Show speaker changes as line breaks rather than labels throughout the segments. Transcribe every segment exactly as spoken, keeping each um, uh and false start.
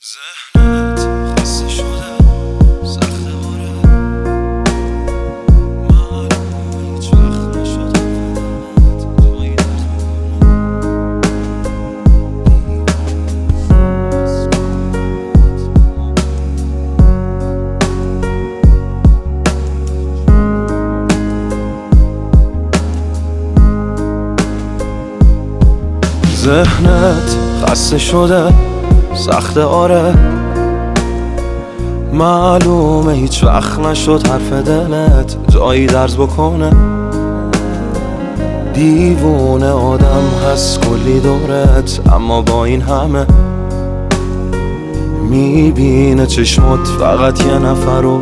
ذهنت خسته شده سخته آره معلومه هیچ وقت نشد حرف جایی در ذهنت خسته شده سخته آره معلومه هیچ وقت نشد حرف دلت جایی درز بکنه دیوونه آدم هست کلی دورت اما با این همه میبینه چشمات فقط یه نفر رو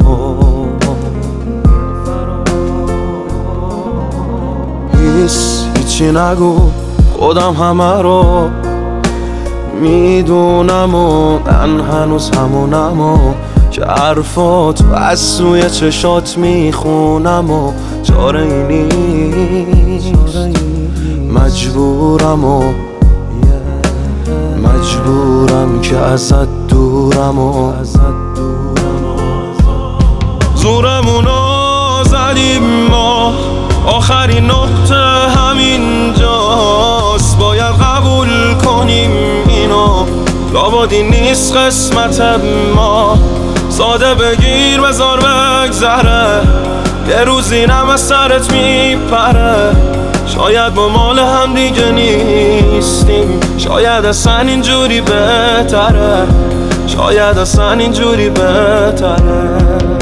هیس هیچی نگو خودم همه رو میدونم و من هنوز همونم و که حرفات از سوی چشات میخونم و چاره ای نیست مجبورم و مجبورم که ازت دورم و زورمونو زدیم ما آخرین نقطه همینجاست باید قبول کنیم اینو لابدی نیست قسمت ما ساده بگیر بذار بگذره یه روز اینم از سرت میپره شاید ما مال هم دیگه نیستیم شاید اصلا اینجوری بهتره شاید اصلا اینجوری بهتره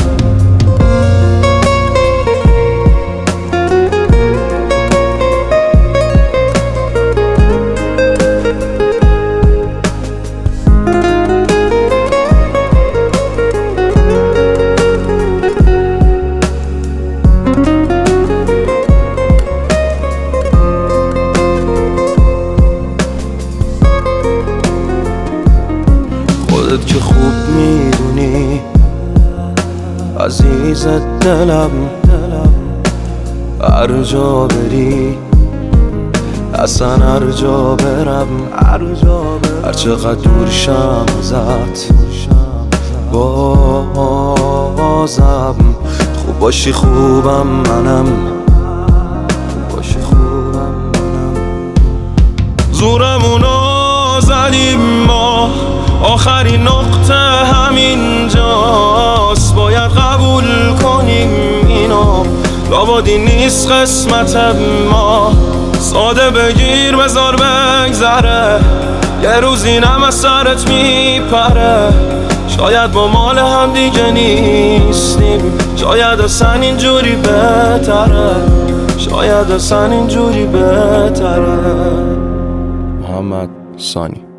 خودت که خوب میدونی عزیز دلم هر جا بری اصلا هر جا برم هر چقدر دور شم ازت بازم خوب باشی خوبم منم باشی خوبم منم زورمونو زدیم ما آخرین نقطه همینجاست باید قبول کنیم اینو لابدی نیست قسمت ما ساده بگیر بذار بگذره یه روز اینم از سرت میپره شاید با مال هم دیگه نیستیم شاید اصلا اینجوری بهتره شاید اصلا اینجوری بهتره. محمد ثانی.